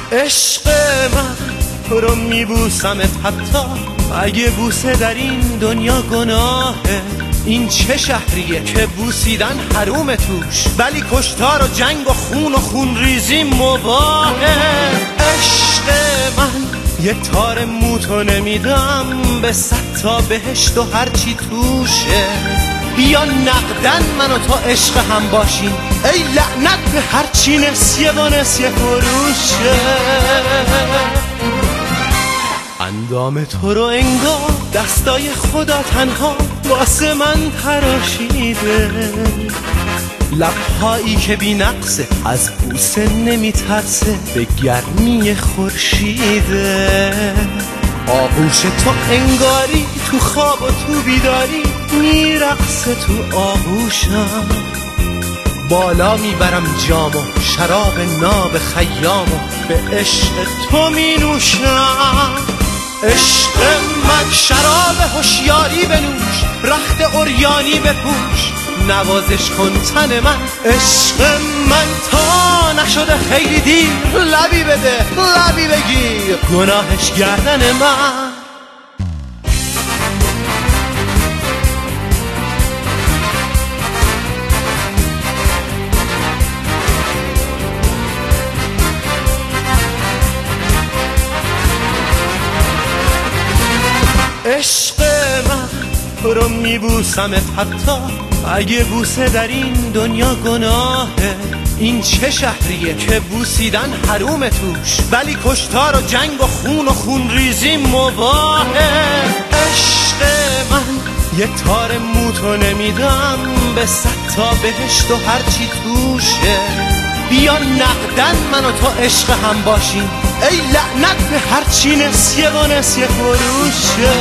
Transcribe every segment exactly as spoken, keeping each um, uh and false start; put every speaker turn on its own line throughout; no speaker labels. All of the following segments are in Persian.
عشق من تو رو میبوسمت حتی اگه بوسه در این دنیا گناهه. این چه شهریه که بوسیدن حروم توش، ولی کشتار و جنگ و خون و خون ریزی مباهه. عشق من یه تار موتو نمیدم به صد تا بهشت و هرچی توشه. یا نقدن من و تو عشق هم باشیم، ای لعنت به هرچی نسیه با نسیه فروشه. اندام تو رو انگار دستای خدا تنها واسه من تراشیده. لبهایی که بی نقصه از بوسه نمیترسه به گرمی خورشیده. آغوش تو انگاری تو خواب و تو بیداری میرقصه تو آغوشم. بالا میبرم جام و شراب ناب خیام و به عشق تو می نوشم. عشق من شراب هوشیاری بنوش، رخت عریانی بپوش، نوازش کن تن من. عشق من تا نشده خیلی دیر، لبی بده لبی بگیر، گناهش گردن من. عشق من تو رو میبوسمت حتی اگه بوسه در این دنیا گناهه. این چه شهریه که بوسیدن حروم توش، ولی کشتار و جنگ و خون و خون ریزی مباهه. عشق من یه تار موتو نمیدم به صد تا بهشت و هرچی توشه. بیا نقدن من و تو عشق هم باشیم، ای لعنت به هرچی نسیه و نسیه فروشه.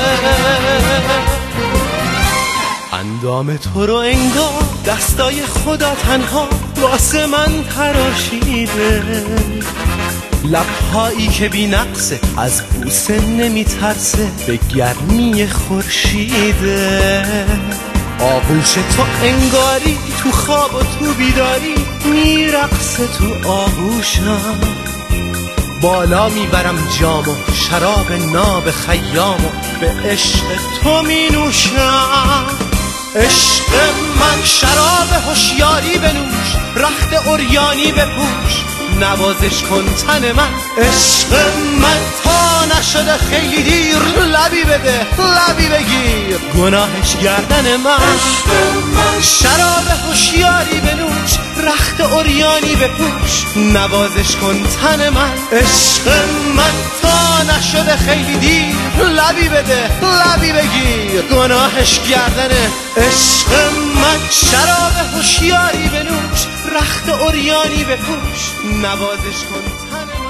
اندام تو رو انگار دستای خدا تنها واسه من تراشیده. لبهایی که بی نقصه از بوسه نمیترسه به گرمی خورشیده. آغوش تو انگاری تو خواب و تو بیداری میرقصه تو آغوشم. بالا میبرم جام و شراب ناب خیام و به عشق تو می نوشم. عشق من شراب هوشیاری بنوش، رخت عریانی بپوش، نوازش کن تن من. عشق من تا نشده خیلی دیر، لبی بده لبی بگیر، گناهش گردن من. عشق من شراب هوشیاری بنوش، رخت عریانی بپوش، نوازش کن تن من. عشق من تا نشده خیلی دیر، لبی بده لبی بگیر، گناهش گردنه. عشق من شراب هوشیاری بنوش، رخت عریانی بپوش، نوازش کن تن من.